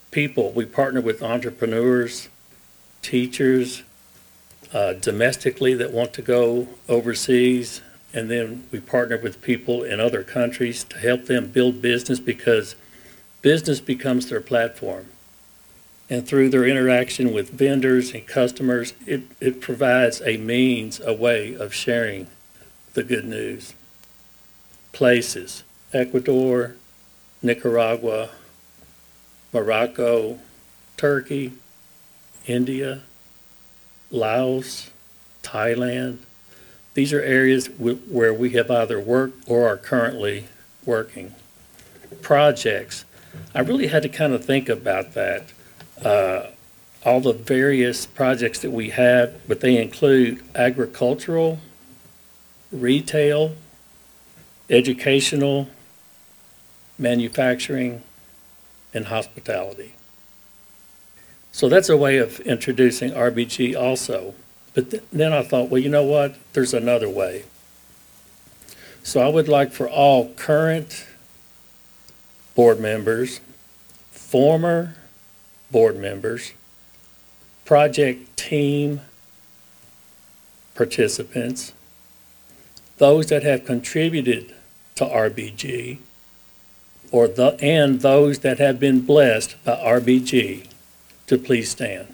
people. We partner with entrepreneurs, teachers, domestically that want to go overseas, and then we partner with people in other countries to help them build business because business becomes their platform. And through their interaction with vendors and customers, it provides a means, a way of sharing the good news. Places: Ecuador, Nicaragua, Morocco, Turkey, India, Laos, Thailand. These are areas where we have either worked or are currently working. Projects. I really had to kind of think about that. All the various projects that we have, but they include agricultural, retail, educational, manufacturing, and hospitality. So that's a way of introducing RBG also. But then I thought, well, you know what? There's another way. So I would like for all current board members, former board members, project team participants, those that have contributed to RBG, and those that have been blessed by RBG, to please stand.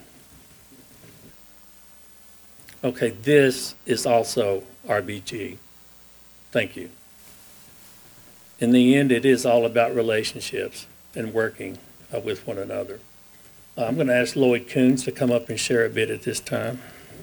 Okay, this is also RBG. Thank you. In the end, it is all about relationships and working with one another. I'm going to ask Lloyd Coons to come up and share a bit at this time.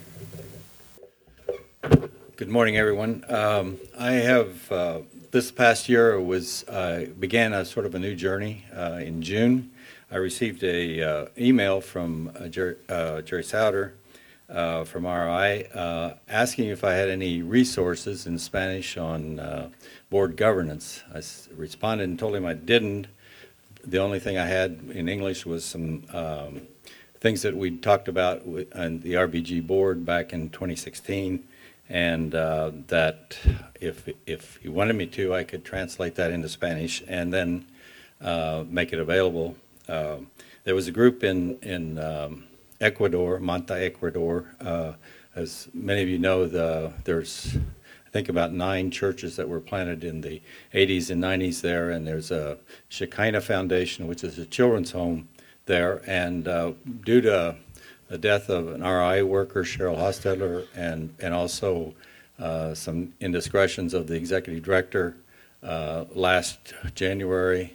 Good morning, everyone. I have this past year began a sort of a new journey. In June, I received a email from Jerry Souter from RI asking if I had any resources in Spanish on board governance. I responded and told him I didn't. The only thing I had in English was some things that we talked about on the RBG board back in 2016, and that if he wanted me to, I could translate that into Spanish and then make it available. There was a group in Ecuador, Manta, Ecuador. As many of you know, there's I think about 9 churches that were planted in the 80s and 90s there, and there's a Shekinah Foundation, which is a children's home there, and due to the death of an RI worker, Cheryl Hostetler, and also some indiscretions of the executive director last January,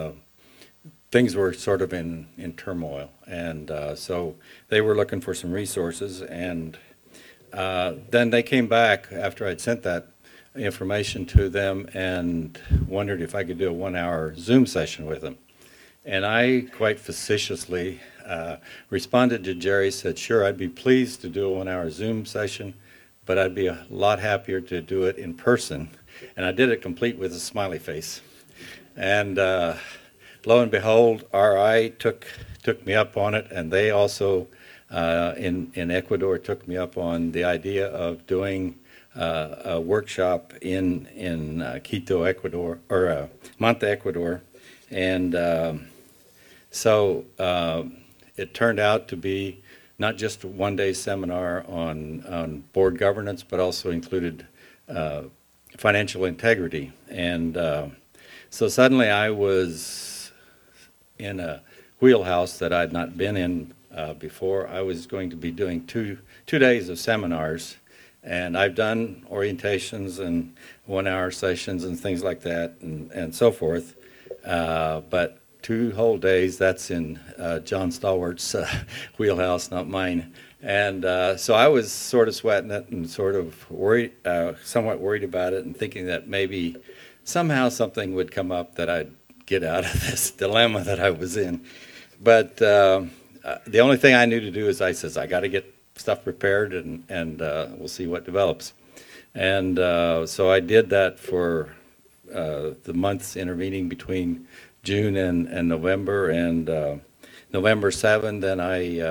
things were sort of in turmoil, and so they were looking for some resources, and then they came back after I'd sent that information to them and wondered if I could do a 1-hour Zoom session with them. And I quite facetiously responded to Jerry, said, sure, I'd be pleased to do a 1-hour Zoom session, but I'd be a lot happier to do it in person. And I did it complete with a smiley face. And lo and behold, RI took me up on it, and they also in Ecuador took me up on the idea of doing a workshop in Quito, Ecuador, or Manta, Ecuador, and so it turned out to be not just a one-day seminar on board governance, but also included financial integrity, and so suddenly I was in a wheelhouse that I'd not been in before. I was going to be doing two days of seminars, and I've done orientations and 1-hour sessions and things like that and so forth, but 2 whole days, that's in John Stalwart's wheelhouse, not mine. And so I was sort of sweating it and sort of worried, somewhat worried about it, and thinking that maybe somehow something would come up that I'd get out of this dilemma that I was in. But the only thing I knew to do is I got to get stuff prepared, and we'll see what develops. And so I did that for the months intervening between June and November, and November 7, then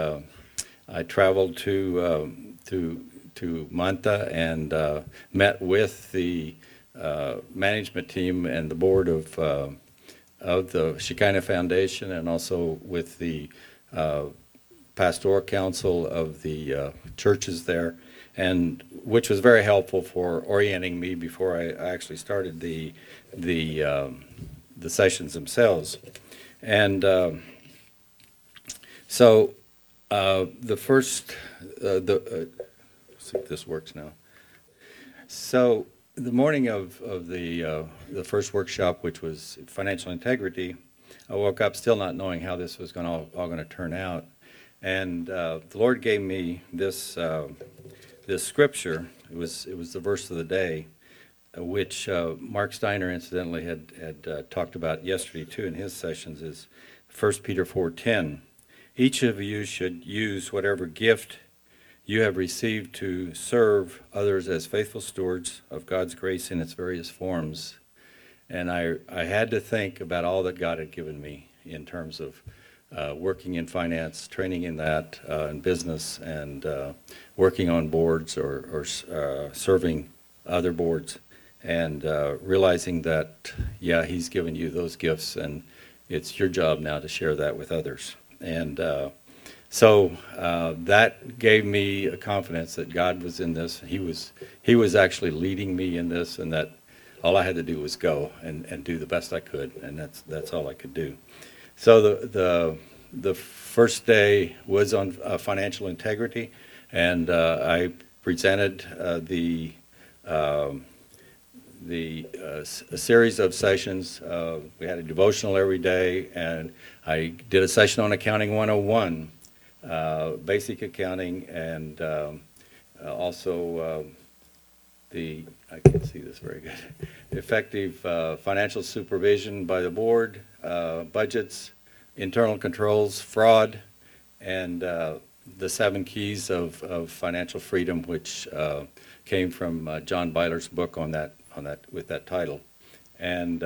I traveled to Manta and met with the management team and the board of of the Shekinah Foundation and also with the pastoral council of the churches there, and which was very helpful for orienting me before I actually started the sessions themselves. And so the first, see if this works now. So the morning of the first workshop, which was financial integrity, I woke up still not knowing how this was all going to turn out. And the Lord gave me this this scripture. It was the verse of the day, which Mark Steiner incidentally had talked about yesterday too in his sessions. Is 1 Peter 4:10. Each of you should use whatever gift you have received to serve others as faithful stewards of God's grace in its various forms. And I had to think about all that God had given me in terms of working in finance, training in that, in business, and working on boards or serving other boards, and realizing that, yeah, He's given you those gifts, and it's your job now to share that with others. And so that gave me a confidence that God was in this. He was actually leading me in this, and that all I had to do was go and do the best I could, and that's all I could do. So the first day was on financial integrity, and I presented a series of sessions. We had a devotional every day, and I did a session on Accounting 101, basic accounting, and also I can't see this very good, effective financial supervision by the board, budgets, internal controls, fraud, and the 7 keys of financial freedom, which came from John Byler's book on that with that title. And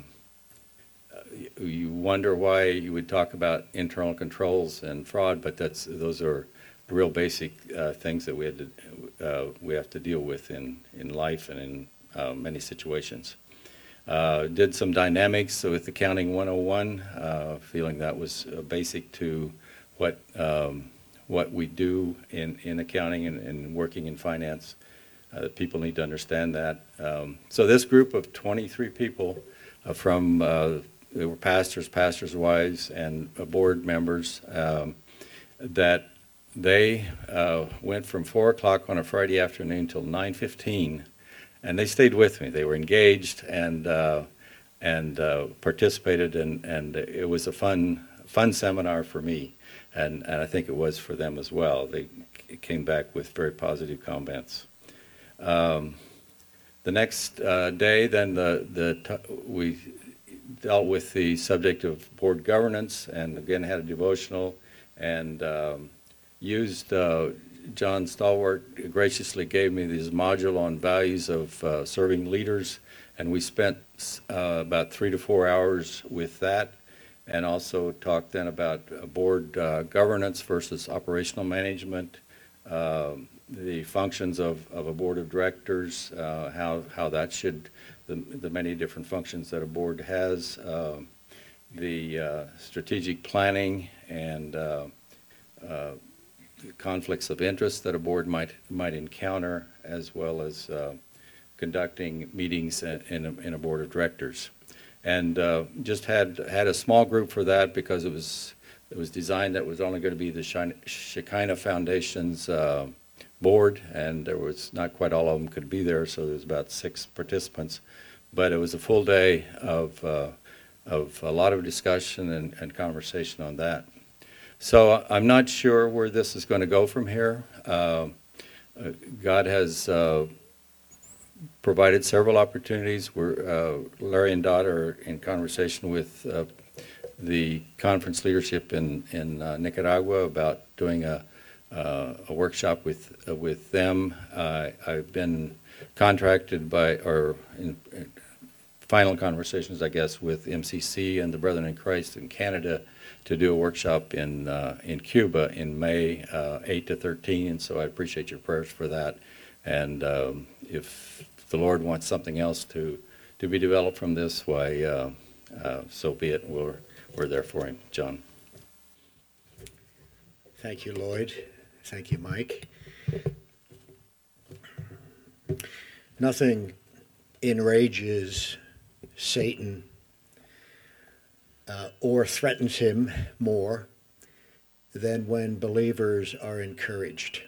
you wonder why you would talk about internal controls and fraud, but those are real basic things that we have to deal with in life and in many situations. Did some dynamics with Accounting 101, feeling that was basic to what we do in accounting and working in finance. People need to understand that. So this group of 23 people from they were pastors' wives, and board members, that they went from 4 o'clock on a Friday afternoon till 9:15, and they stayed with me. They were engaged and participated, and it was a fun seminar for me, and I think it was for them as well. They came back with very positive comments. The next day, then we dealt with the subject of board governance, and again had a devotional, and used John Stalwart graciously gave me this module on values of serving leaders, and we spent about 3 to 4 hours with that, and also talked then about board governance versus operational management, the functions of a board of directors, how that should, the many different functions that a board has, the strategic planning and conflicts of interest that a board might encounter, as well as conducting meetings in a board of directors. And just had a small group for that because it was designed that was only going to be the Shekinah Foundation's board, and there was not quite all of them could be there, so there was about 6 participants. But it was a full day of a lot of discussion and conversation on that. So I'm not sure where this is going to go from here. God has provided several opportunities. Larry and Dot are in conversation with the conference leadership in Nicaragua about doing a workshop with them. I've been contracted in final conversations, I guess, with MCC and the Brethren in Christ in Canada to do a workshop in Cuba in May 8 to 13, and so I appreciate your prayers for that. And if the Lord wants something else to be developed from this, why so be it. We're there for him. John. Thank you, Lloyd. Thank you, Mike. Nothing enrages Satan or threatens him more than when believers are encouraged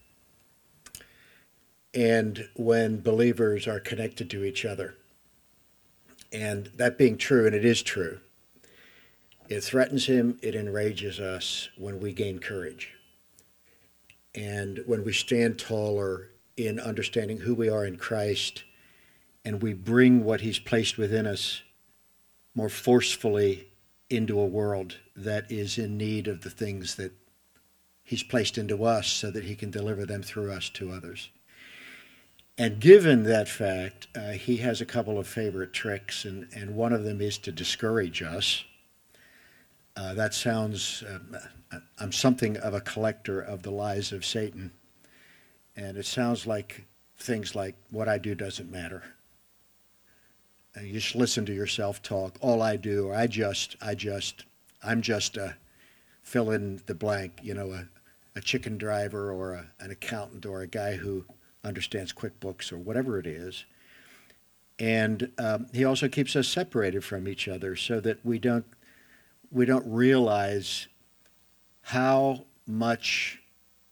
and when believers are connected to each other. And that being true, and it is true, it threatens him, it enrages us when we gain courage. And when we stand taller in understanding who we are in Christ, and we bring what he's placed within us more forcefully into a world that is in need of the things that he's placed into us so that he can deliver them through us to others. And given that fact, he has a couple of favorite tricks, and one of them is to discourage us. That sounds, I'm something of a collector of the lies of Satan. And it sounds like things like, what I do doesn't matter. And you just listen to yourself talk. All I do, or I'm just a fill in the blank, a chicken driver or an accountant or a guy who understands QuickBooks or whatever it is. And he also keeps us separated from each other so that we don't realize how much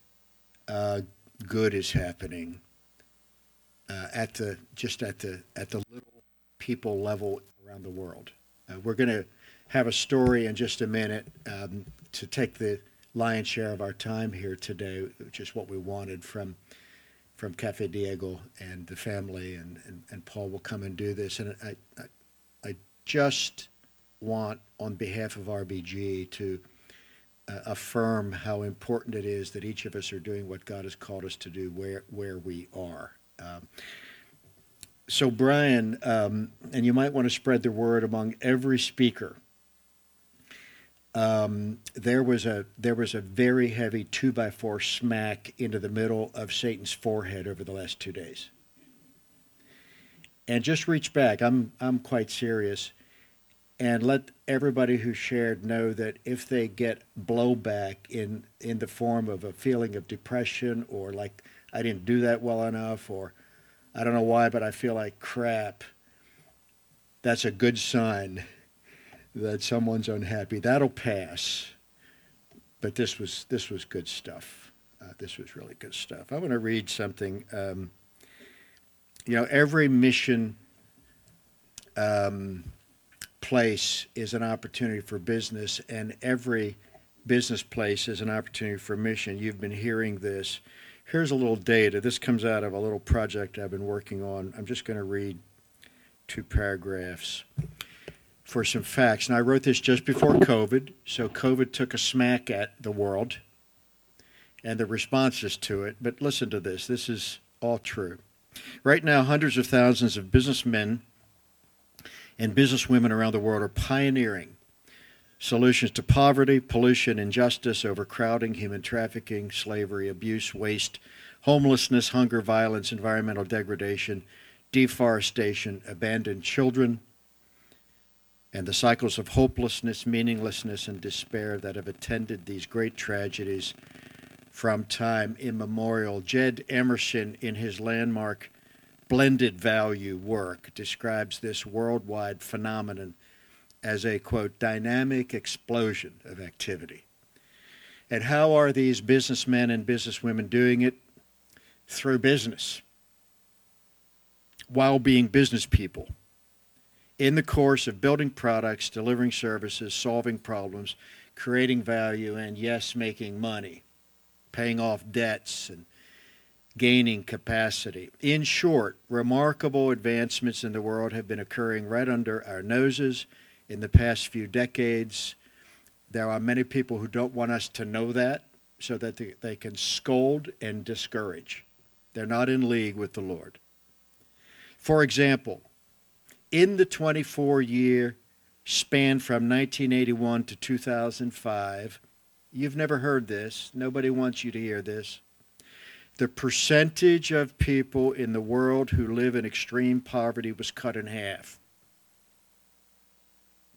good is happening at the little people level around the world. We're going to have a story in just a minute to take the lion's share of our time here today, which is what we wanted from Cafe Diego and the family, and Paul will come and do this. And I just want, on behalf of RBG, to affirm how important it is that each of us are doing what God has called us to do where we are. So Brian, and you might want to spread the word among every speaker. There was a very heavy 2x4 smack into the middle of Satan's forehead over the last 2 days. And just reach back. I'm quite serious. And let everybody who shared know that if they get blowback in the form of a feeling of depression, or like, I didn't do that well enough, or I don't know why, but I feel like crap, that's a good sign that someone's unhappy. That'll pass. But this was good stuff. This was really good stuff. I want to read something. Every mission place is an opportunity for business, and every business place is an opportunity for mission. You've been hearing this. Here's a little data. This comes out of a little project I've been working on. I'm just going to read 2 paragraphs for some facts. And I wrote this just before COVID, so COVID took a smack at the world and the responses to it. But listen to this. This is all true. Right now, hundreds of thousands of businessmen and businesswomen around the world are pioneering solutions to poverty, pollution, injustice, overcrowding, human trafficking, slavery, abuse, waste, homelessness, hunger, violence, environmental degradation, deforestation, abandoned children, and the cycles of hopelessness, meaninglessness, and despair that have attended these great tragedies from time immemorial. Jed Emerson, in his landmark blended value work, describes this worldwide phenomenon as a, quote, dynamic explosion of activity. And how are these businessmen and businesswomen doing it? Through business, while being business people, in the course of building products, delivering services, solving problems, creating value, and yes, making money, paying off debts, and gaining capacity. In short, remarkable advancements in the world have been occurring right under our noses in the past few decades. There are many people who don't want us to know that so that they can scold and discourage. They're not in league with the Lord. For example, in the 24-year span from 1981 to 2005, you've never heard this. Nobody wants you to hear this. The percentage of people in the world who live in extreme poverty was cut in half.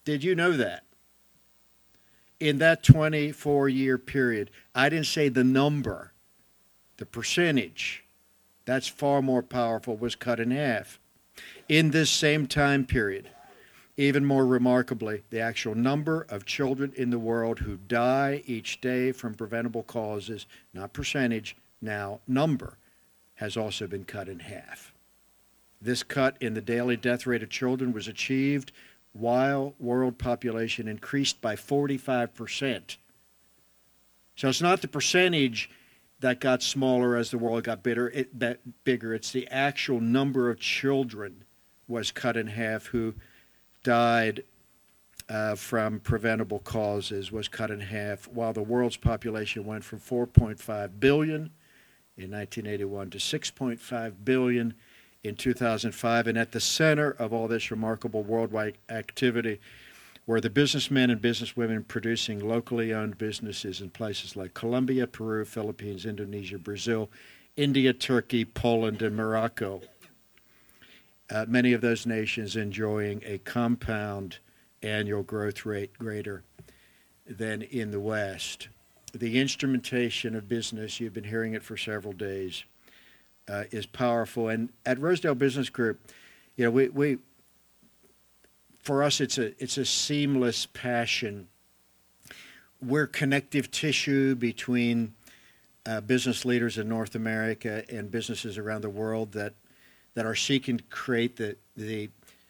Did you know that? In that 24-year period, I didn't say the number, the percentage, that's far more powerful, was cut in half. In this same time period, even more remarkably, the actual number of children in the world who die each day from preventable causes, not percentage, now number, has also been cut in half. This cut in the daily death rate of children was achieved while world population increased by 45%. So it's not the percentage that got smaller as the world got bigger. It's the actual number of children was cut in half who died from preventable causes, was cut in half, while the world's population went from 4.5 billion in 1981 to 6.5 billion in 2005. And at the center of all this remarkable worldwide activity were the businessmen and businesswomen producing locally owned businesses in places like Colombia, Peru, Philippines, Indonesia, Brazil, India, Turkey, Poland, and Morocco. Many of those nations enjoying a compound annual growth rate greater than in the West. The instrumentation of business, you've been hearing it for several days, is powerful. And at Rosedale Business Group, you know, we for us, it's a seamless passion. We're connective tissue between business leaders in North America and businesses around the world that are seeking to create the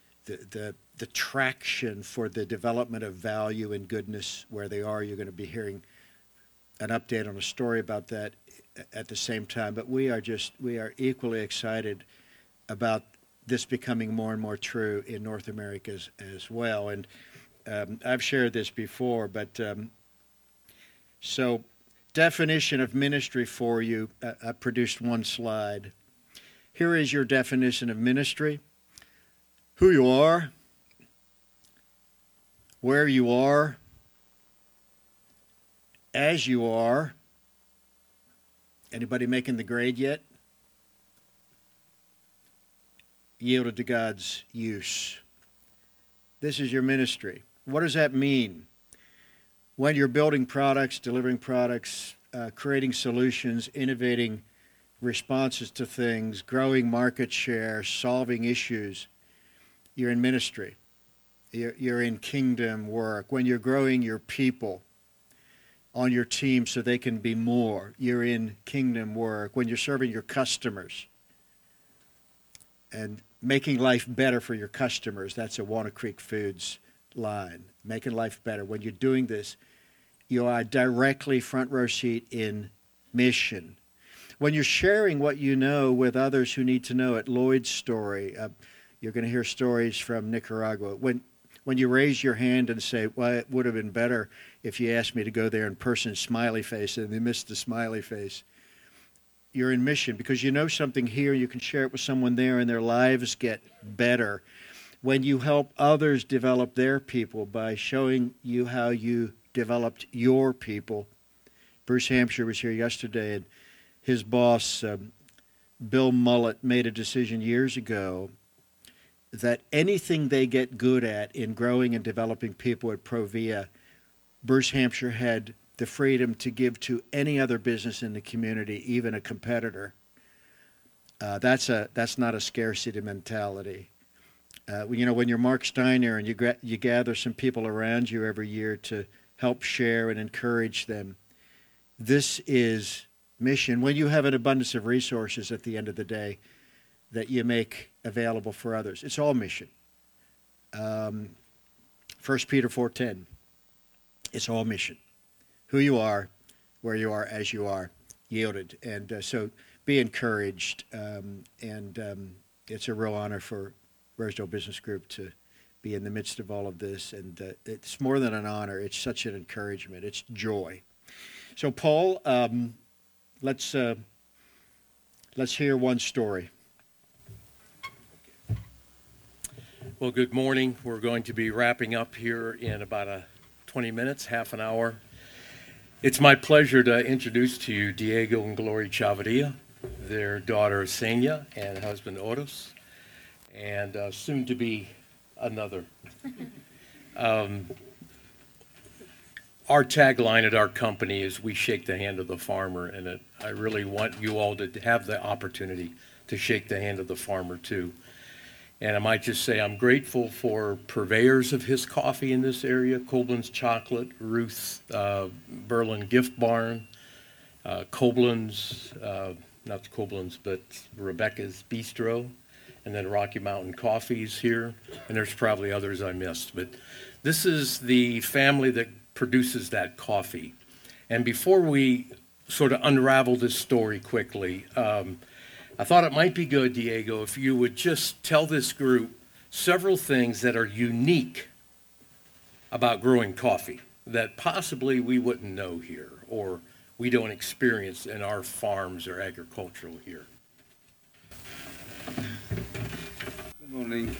traction for the development of value and goodness where they are. You're going to be hearing an update on a story about that at the same time. But we are equally excited about this becoming more and more true in North America as well. And I've shared this before, but so definition of ministry for you. I produced one slide. Here is your definition of ministry: who you are, where you are, as you are. Anybody making the grade yet? Yielded to God's use. This is your ministry. What does that mean? When you're building products, delivering products, creating solutions, innovating responses to things, growing market share, solving issues, you're in ministry. You're in kingdom work. When you're growing your people on your team so they can be more, you're in kingdom work. When you're serving your customers and making life better for your customers, that's a Walnut Creek Foods line. Making life better. When you're doing this, you are directly front row seat in mission. When you're sharing what you know with others who need to know it, Lloyd's story, you're going to hear stories from Nicaragua. When you raise your hand and say, well, it would have been better if you asked me to go there in person, smiley face, and they missed the smiley face. You're in mission because you know something here, you can share it with someone there, and their lives get better. When you help others develop their people by showing you how you developed your people. Bruce Hampshire was here yesterday, and his boss, Bill Mullett, made a decision years ago that anything they get good at in growing and developing people at Provia, Bruce Hampshire had the freedom to give to any other business in the community, even a competitor. That's not a scarcity mentality. When you're Mark Steiner and you gather some people around you every year to help share and encourage them, this is mission. When you have an abundance of resources at the end of the day that you make available for others, it's all mission. 1 Peter 4:10, it's all mission. Who you are, where you are, as you are, yielded. And so be encouraged. It's a real honor for Rosedale Business Group to be in the midst of all of this. And it's more than an honor. It's such an encouragement. It's joy. So, Paul, let's hear one story. Well, good morning. We're going to be wrapping up here in about 20 minutes, half an hour. It's my pleasure to introduce to you Diego and Glory Chavarria, their daughter Senia and husband Oros, and soon to be another. Our tagline at our company is "We shake the hand of the farmer," and I really want you all to have the opportunity to shake the hand of the farmer too. And I might just say I'm grateful for purveyors of his coffee in this area: Koblenz Chocolate, Ruth's Berlin Gift Barn, Koblenz, not Koblenz, but Rebecca's Bistro, and then Rocky Mountain Coffees here, and there's probably others I missed. But this is the family that produces that coffee. And before we sort of unravel this story quickly, I thought it might be good, Diego, if you would just tell this group several things that are unique about growing coffee that possibly we wouldn't know here or we don't experience in our farms or agricultural here. Good morning.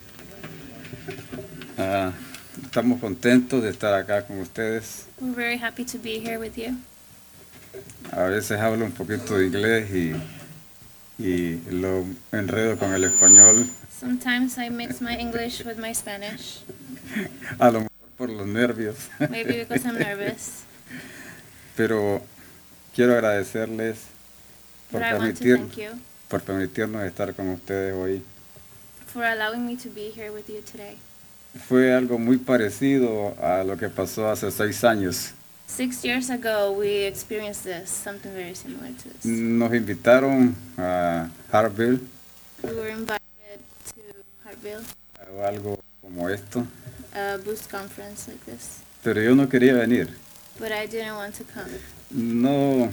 Estamos contentos de estar acá con ustedes. We're very happy to be here with you. A veces hablo un poquito de inglés y lo enredo con el español, Sometimes I mix my English with my Spanish, a lo mejor por los nervios, maybe because I'm nervous. pero quiero agradecerles por, But I want to permitir, thank you por permitirnos estar con ustedes hoy. for allowing me to be here with you today. Fue algo muy parecido a lo que pasó hace 6 años. 6 years ago, we experienced this, something very similar to this. Nos invitaron a Hartville, We were invited to Hartville, a algo como esto, a Boost conference like this, pero yo no quería venir. but I didn't want to come. No,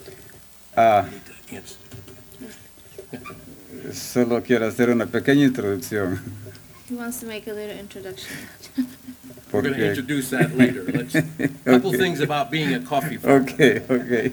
solo quiero hacer una pequeña introducción, He wants to make a little introduction. We're going to porque, introduce that later. Let's, a couple Okay. things about being a coffee farmer. ok.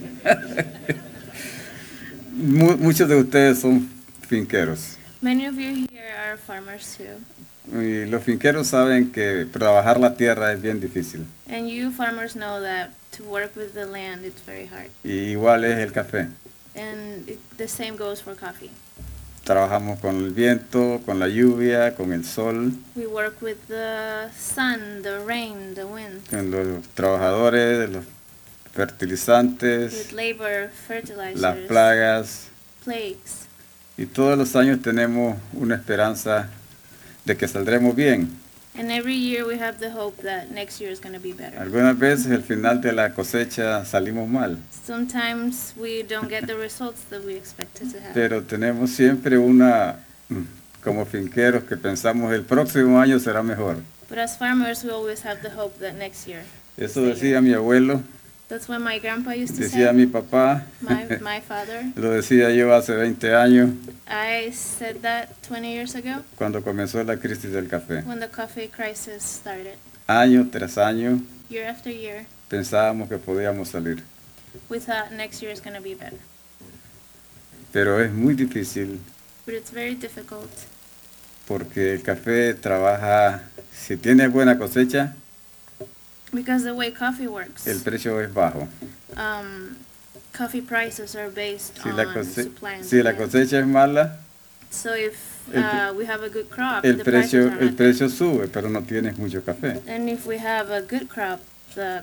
Muchos de ustedes son finqueros, Many of you here are farmers too, y los finqueros saben que trabajar la tierra es bien difícil, and you farmers know that to work with the land, it's very hard. y igual es el café. And the same goes for coffee. Trabajamos con el viento, con la lluvia, con el sol, We work with the sun, the rain, the wind, con los trabajadores, los with fertilizantes, labor, las fertilizers, plagas, plagues. y todos los años tenemos una esperanza de que saldremos bien. And every year we have the hope that next year is going to be better. Algunas veces al final de la cosecha salimos mal, Sometimes we don't get the results that we expected to have. pero tenemos siempre como finqueros que pensamos el próximo año será mejor. But as farmers, we always have the hope that next year. Eso decía mi abuelo, That's what my grandpa used to decía say. mi papá, My father. lo decía yo hace 20 años I said that 20 years ago cuando comenzó la crisis del café. when the coffee crisis started. Año tras año Year after year, pensábamos que podíamos salir, we thought next year is going to be better. pero es muy difícil But it's very difficult porque el café trabaja, si tiene buena cosecha, because the way coffee works, el precio es bajo. coffee prices are based Si la, on supply and si la demand. cosecha es mala, So if el- we have a good crop, el the prices precio, are el not precio sube, pero no tienes mucho café. good. And if we have a good crop, the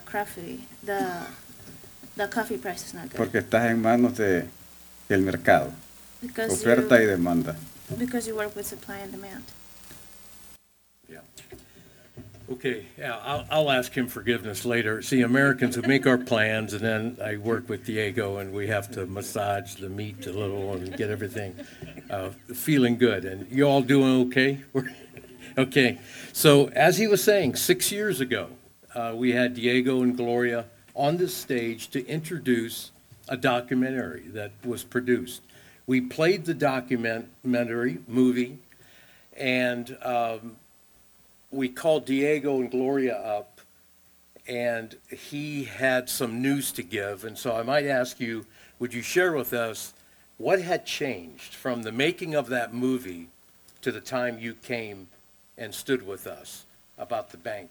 coffee price is not good. Porque estás en manos del mercado, Because oferta y you, demanda. because you work with supply and demand. Yeah. Okay, yeah, I'll ask him forgiveness later. See, Americans who make our plans, and then I work with Diego, and we have to massage the meat a little and get everything feeling good. And you all doing okay? Okay. So as he was saying, 6 years ago, we had Diego and Gloria on this stage to introduce a documentary that was produced. We played the documentary movie, and we called Diego and Gloria up, and he had some news to give. And so I might ask you, would you share with us what had changed from the making of that movie to the time you came and stood with us about the bank?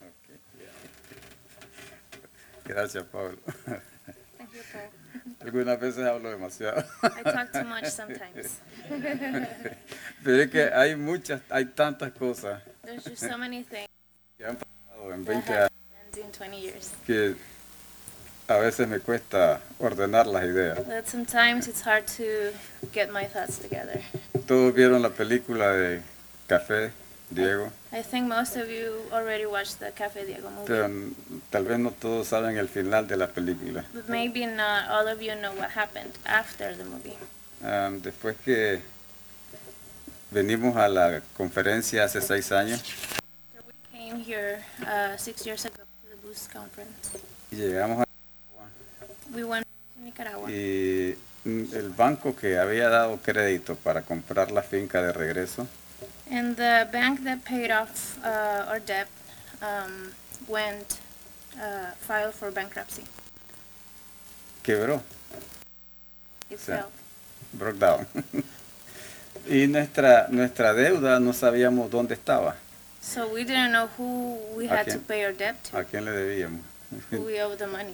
Gracias, Pablo. Thank you, Paul. Algunas veces hablo demasiado. I talk too much sometimes. Pero es que hay tantas cosas There's just so many things que han en that 20 has años happened in 20 years. que a veces me cuesta ordenar las ideas. But sometimes it's hard to get my thoughts together. Todos vieron la película de Café, Diego, I think most of you already watched the Cafe Diego movie. pero tal vez no todos saben el final de la película. But maybe not all of you know what happened after the movie. Después que venimos a la conferencia hace 6 años So we came here 6 years ago to the Boost Conference. y llegamos We went to Nicaragua. y el banco que había dado crédito para comprar la finca de regreso And the bank that paid off our debt filed for bankruptcy. quebró, It Sí. failed. broke down. Y nuestra deuda no sabíamos dónde estaba, So we didn't know who we ¿A had to quién? pay our debt a to, quién le debíamos. who we owed the money.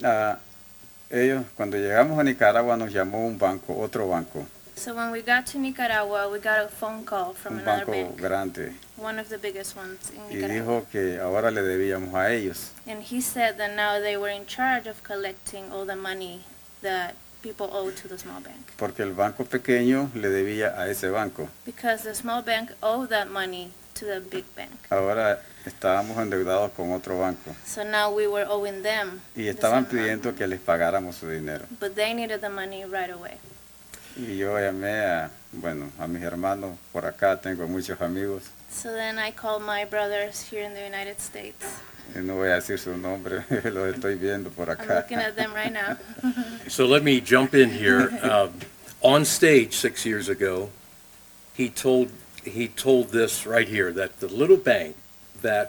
Ellos, cuando llegamos a Nicaragua, nos llamó un banco, otro banco, So when we got to Nicaragua, we got a phone call from un another banco bank, grande, one of the biggest ones in y Nicaragua. dijo que ahora le debíamos a ellos. And he said that now they were in charge of collecting all the money that people owed to the small bank. Porque el banco pequeño le debía a ese banco. Because the small bank owed that money to the big bank. Ahora estábamos endeudados con otro banco So now we were owing them. y the estaban same amount. pidiendo que les pagáramos su dinero. But they needed the money right away. Y yo llamé a mis hermanos por acá, tengo muchos amigos, So then I called my brothers here in the United States. y no voy a decir su nombre, los estoy viendo por I'm acá. looking at them right now. So let me jump in here. On stage 6 years ago, he told this right here, that the little bank that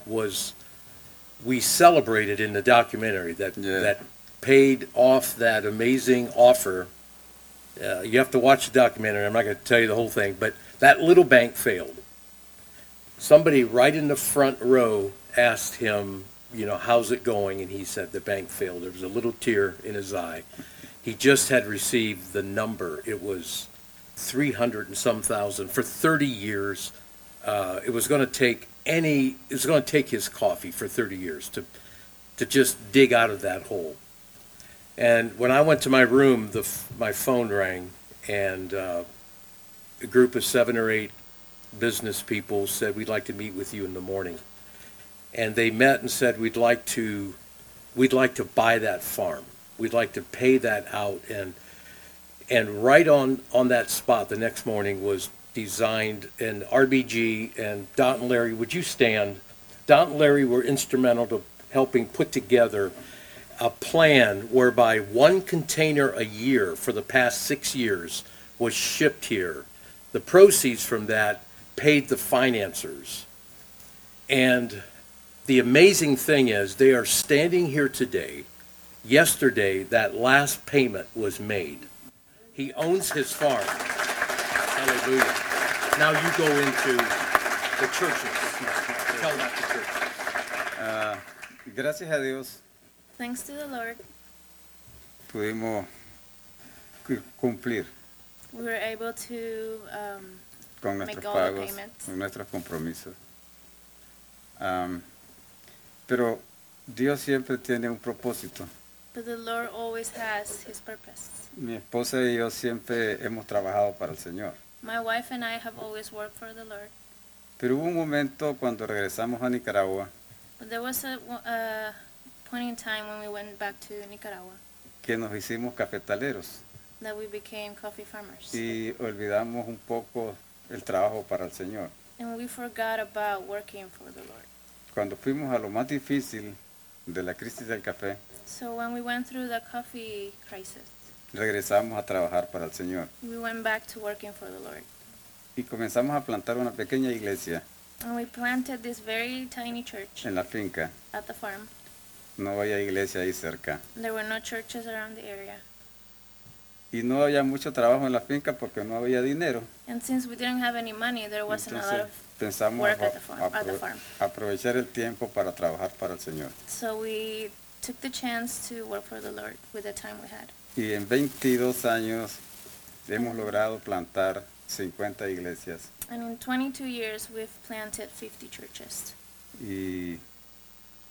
we celebrated in the documentary, that Yeah. that paid off that amazing offer. You have to watch the documentary. I'm not going to tell you the whole thing, but that little bank failed. Somebody right in the front row asked him, how's it going? And he said the bank failed. There was a little tear in his eye. He just had received the number. It was 300 and some thousand for 30 years. It was going to take his coffee for 30 years to just dig out of that hole. And when I went to my room, my phone rang, and a group of 7 or 8 business people said, we'd like to meet with you in the morning. And they met and said, we'd like to buy that farm. We'd like to pay that out. And right on that spot the next morning was designed, and RBG and Dot and Larry, would you stand? Dot and Larry were instrumental to helping put together a plan whereby 1 container a year for the past 6 years was shipped here. The proceeds from that paid the financiers. And the amazing thing is, they are standing here today. Yesterday, that last payment was made. He owns his farm. Hallelujah. Now you go into the churches. Tell that to churches. Gracias a Dios Thanks to the Lord, pudimos cumplir we were able to con Make nuestros all the pagos, payments. con nuestros compromisos. Pero Dios siempre tiene un propósito. but the Lord always has his purpose. Mi esposa y yo siempre hemos trabajado para el Señor. My wife and I have always worked for the Lord. Pero hubo un momento cuando regresamos a Nicaragua But there was a point in time when we went back to Nicaragua que nos hicimos cafetaleros that we became coffee farmers. y olvidamos un poco el trabajo para el Señor. And we forgot about working for the Lord. Cuando fuimos a lo más difícil de la crisis del café, So when we went through the coffee crisis, regresamos a trabajar para el Señor we went back to working for the Lord. y comenzamos a plantar una pequeña iglesia And we planted this very tiny church en la finca. at the farm. No había iglesia ahí cerca. There were no churches around the area. Y no había mucho trabajo en la finca porque no había dinero. And since we didn't have any money, there wasn't a lot Entonces of pensamos work at the farm. aprovechar el tiempo para trabajar para el Señor. So we took the chance to work for the Lord with the time we had. Y en 22 años hemos logrado plantar 50 iglesias. And in 22 years, we've planted 50 churches. Y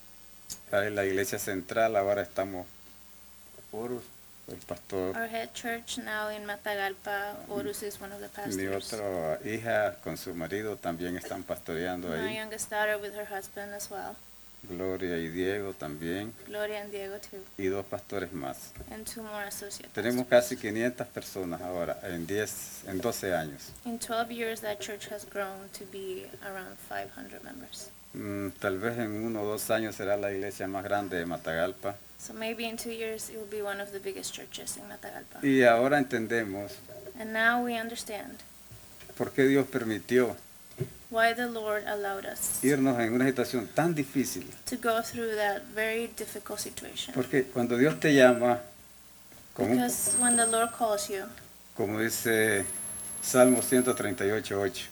En la iglesia central ahora estamos puros, el pastor, Our head church now in Matagalpa, Horus is one of the mi pastors. otra hija con su marido también están pastoreando My ahí. youngest daughter with her husband as well. Gloria y Diego también, Gloria and Diego too. y 2 pastores más. And 2 more associate Tenemos pastors. casi 500 personas ahora en 12 años. In 12 years, that church has grown to be around 500 members. Tal vez en 1 o 2 años será la iglesia más grande de Matagalpa. So maybe in 2 years, it will be one of the biggest churches in Matagalpa. Y ahora entendemos And now we understand por qué Dios permitió why the Lord allowed us irnos en una situación tan difícil. to go through that very difficult situation. Porque cuando Dios te llama, Because when the Lord calls you, como dice Salmo 138:8,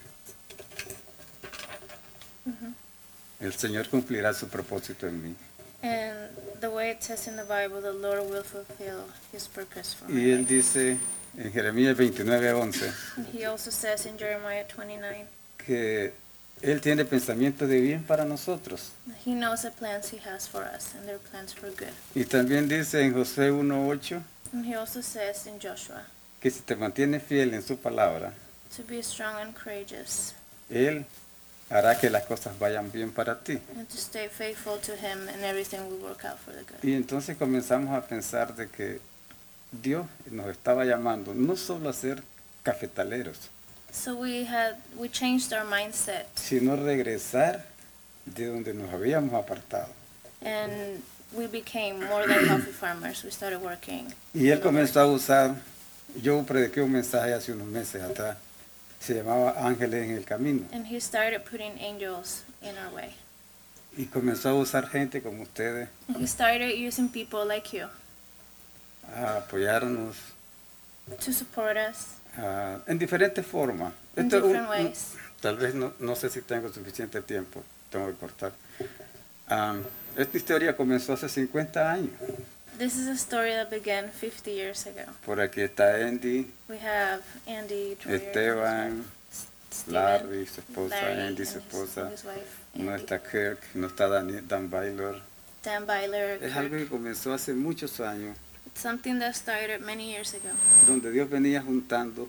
el Señor cumplirá su propósito en mí. and the way it says in the Bible, the Lord will fulfill His purpose for Y my Él life. dice en Jeremías 29:11 And He also says in Jeremiah 29, que Él tiene pensamientos de bien para nosotros. He knows the plans He has for us, and they're plans for good. Y también dice en Josué 1:8 And He also says in Joshua, que si te mantienes fiel en su palabra, to be strong and courageous, Él hará que las cosas vayan bien para ti. and to stay faithful to Him, and everything will work out for the good. Y entonces comenzamos a pensar de que Dios nos estaba llamando no solo a ser cafetaleros, So we changed our mindset, sino regresar de donde nos habíamos apartado. and we became more than coffee farmers. We started working. Y Él comenzó a usar, yo prediqué un mensaje hace unos meses atrás, se llamaba Ángeles en el Camino, And He started putting angels in our way. y comenzó a usar gente como ustedes And He started using people like you a apoyarnos to support us en diferentes formas. in Esto es different ways. tal vez no sé si tengo suficiente tiempo, tengo que cortar. Esta historia comenzó hace 50 años. This is a story that began 50 years ago. Por aquí está Andy, We have Andy, Troyer, Esteban, Steven, Larry, su esposa, Larry, Andy, su and esposa. his wife, No Andy. está Kirk, no está Dan Baylor. Dan Byler. Es algo Kirk. que comenzó hace muchos años, It's something that started many years ago, donde Dios venía juntando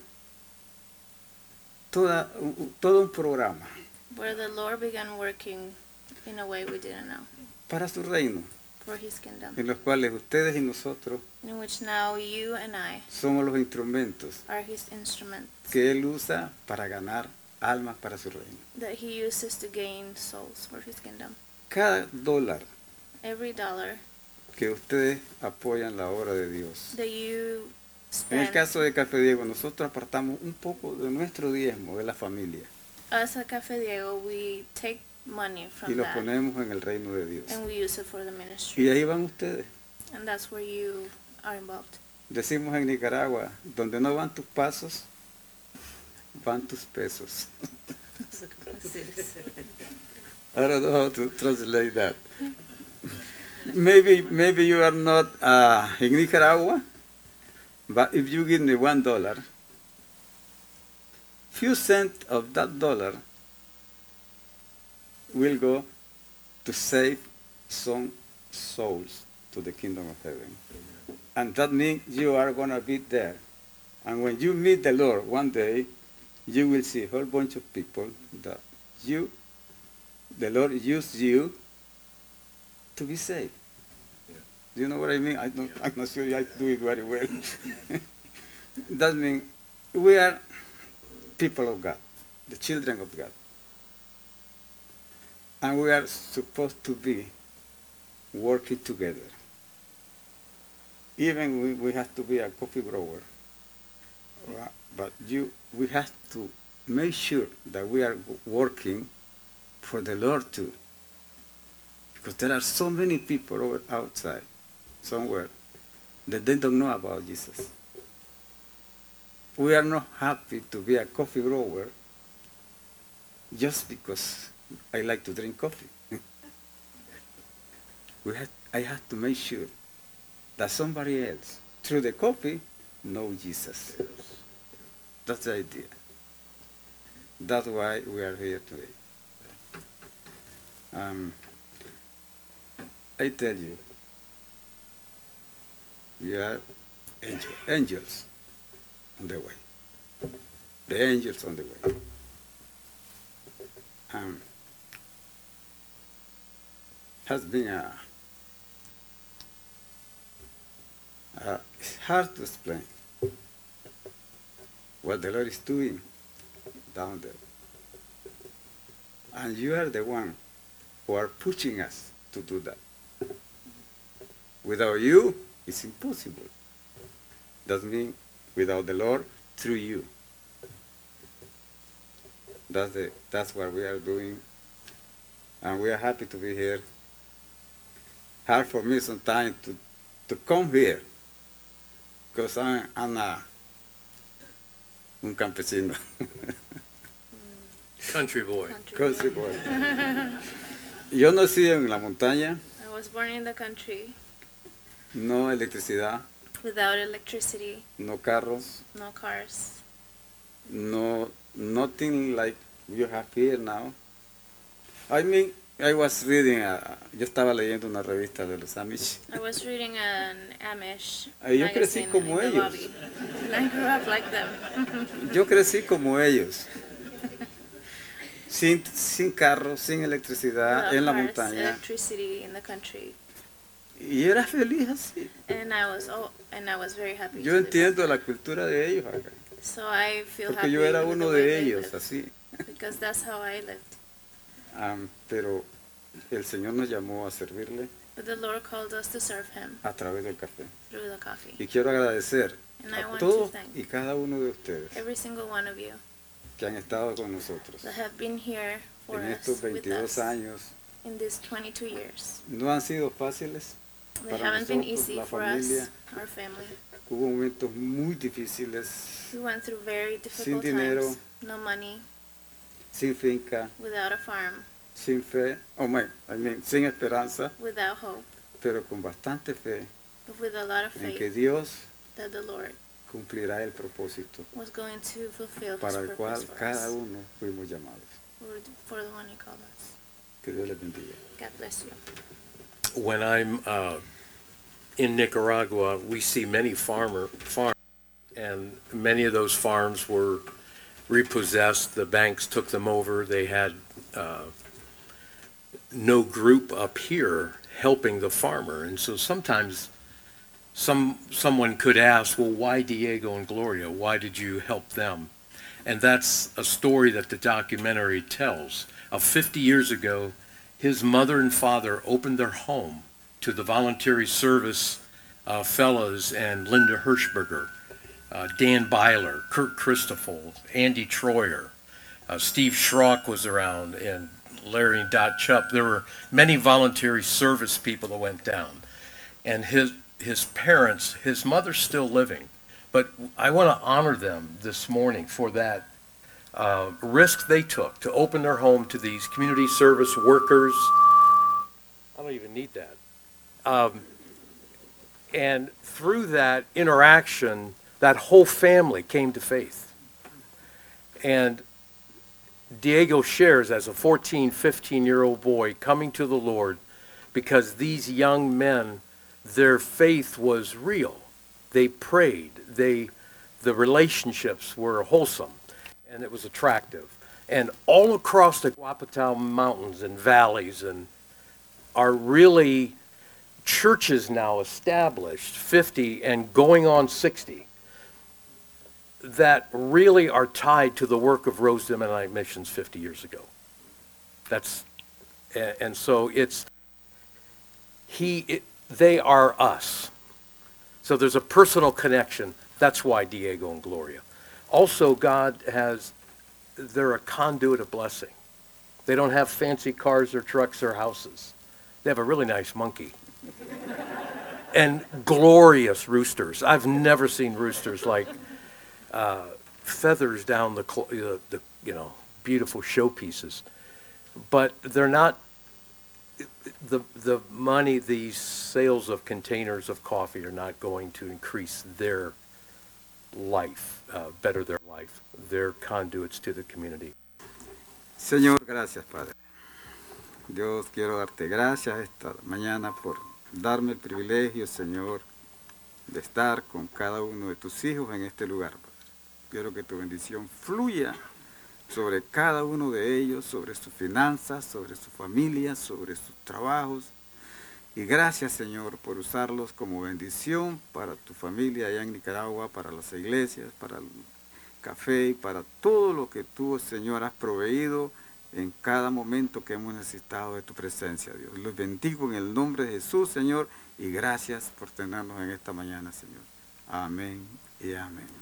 todo un programa where the Lord began working in a way we didn't know para su reino, for His kingdom, en los cuales ustedes y nosotros in which now you and I somos los instrumentos are His instruments que Él usa para ganar almas para su reino. that He uses to gain souls for His kingdom. Cada dólar Every dollar que ustedes apoyan la obra de Dios. that you En el spend, caso de Café Diego, nosotros apartamos un poco de nuestro diezmo de la familia us at Cafe Diego, we take money y from lo that ponemos en el reino de Dios. and we use it for the Y ministry. ahí van ustedes. And that's where you are involved. Decimos en Nicaragua, donde no van tus pasos, van tus pesos. I don't know how to translate that. Maybe you are not in Nicaragua, but if you give me $1, few cents of that dollar will go to save some souls to the kingdom of heaven. And that means you are going to be there. And when you meet the Lord one day, you will see a whole bunch of people that the Lord used you to be saved. Do you know what I mean? I'm not sure I do it very well. That means we are people of God, the children of God. And we are supposed to be working together. Even we have to be a coffee grower. But we have to make sure that we are working for the Lord too. Because there are so many people over outside, somewhere, that they don't know about Jesus. We are not happy to be a coffee grower just because I like to drink coffee. I have to make sure that somebody else, through the coffee, knows Jesus. That's the idea. That's why we are here today. I tell you, you are angels on the way. The angels on the way. Has been it's hard to explain what the Lord is doing down there. And you are the one who are pushing us to do that. Without you, it's impossible. That means without the Lord, through you. That's what we are doing. And we are happy to be here. Hard for me sometimes to come here, because I'm un campesino. Country boy. Country boy. Yo nací en la montaña, I was born in the country no electricidad, without electricity, no carros, no cars, no nothing like you have here now. I mean, I was reading, yo estaba leyendo una revista de los Amish. I was reading an Amish Yo crecí magazine como in the ellos. lobby, and I grew up like them. Yo crecí como ellos. Sin carro, sin electricidad, Without en la cars, montaña. electricity in the country, Y era feliz así. and I was very happy. Yo to live entiendo like la cultura de ellos acá. that. So I feel Porque happy yo era with the uno way de they ellos, live, así. because that's how I lived. Pero el Señor nos llamó a servirle But the Lord called us to serve Him a través del café. through the coffee. Y quiero agradecer And I a want to todos thank y cada uno de ustedes every single one of you que han estado con nosotros that have been here for en us, estos with 22 us años. in these 22 years. No han sido fáciles. They Para haven't been nosotros, easy la for familia. us, our family. Hubo momentos muy difíciles, We went through very sin difficult dinero, times. No money, sin finca, without a farm, sin fe, sin esperanza, without hope, pero con bastante fe but with a lot of en que faith Dios that the Lord cumplirá el propósito was going to fulfill His para el cual purpose for cada us, uno fuimos llamados. for the one He called us. Que Dios les bendiga. God bless you. When I'm in Nicaragua, we see many farms, and many of those farms were repossessed. The banks took them over. They had no group up here helping the farmer, and so sometimes someone could ask, well, why Diego and Gloria? Why did you help them? And that's a story that the documentary tells. Of 50 years ago, his mother and father opened their home to the voluntary service fellows and Linda Hirschberger, Dan Byler, Kurt Christoffel, Andy Troyer, Steve Schrock was around, and Larry and Dot Chupp. There were many voluntary service people that went down. And his parents, his mother's still living, but I want to honor them this morning for that risk they took to open their home to these community service workers. I don't even need that. And through that interaction, that whole family came to faith. And Diego shares as a 14, 15-year-old boy coming to the Lord because these young men, their faith was real. They prayed. The relationships were wholesome, and it was attractive. And all across the Guapatao Mountains and valleys and are really churches now established, 50 and going on 60, that really are tied to the work of Rosedale Mennonite Missions 50 years ago. And so they are us. So there's a personal connection. That's why Diego and Gloria. Also, they're a conduit of blessing. They don't have fancy cars or trucks or houses. They have a really nice monkey. And glorious roosters. I've never seen roosters like feathers down the beautiful showpieces. But they're not, the money, these sales of containers of coffee are not going to increase their life, better their life. They're conduits to the community. Señor, gracias, Padre. Dios, quiero darte gracias esta mañana por darme el privilegio, Señor, de estar con cada uno de tus hijos en este lugar, Padre. Quiero que tu bendición fluya sobre cada uno de ellos, sobre sus finanzas, sobre su familia, sobre sus trabajos. Y gracias, Señor, por usarlos como bendición para tu familia allá en Nicaragua, para las iglesias, para el café y para todo lo que tú, Señor, has proveído en cada momento que hemos necesitado de tu presencia, Dios. Los bendigo en el nombre de Jesús, Señor, y gracias por tenernos en esta mañana, Señor. Amén y amén.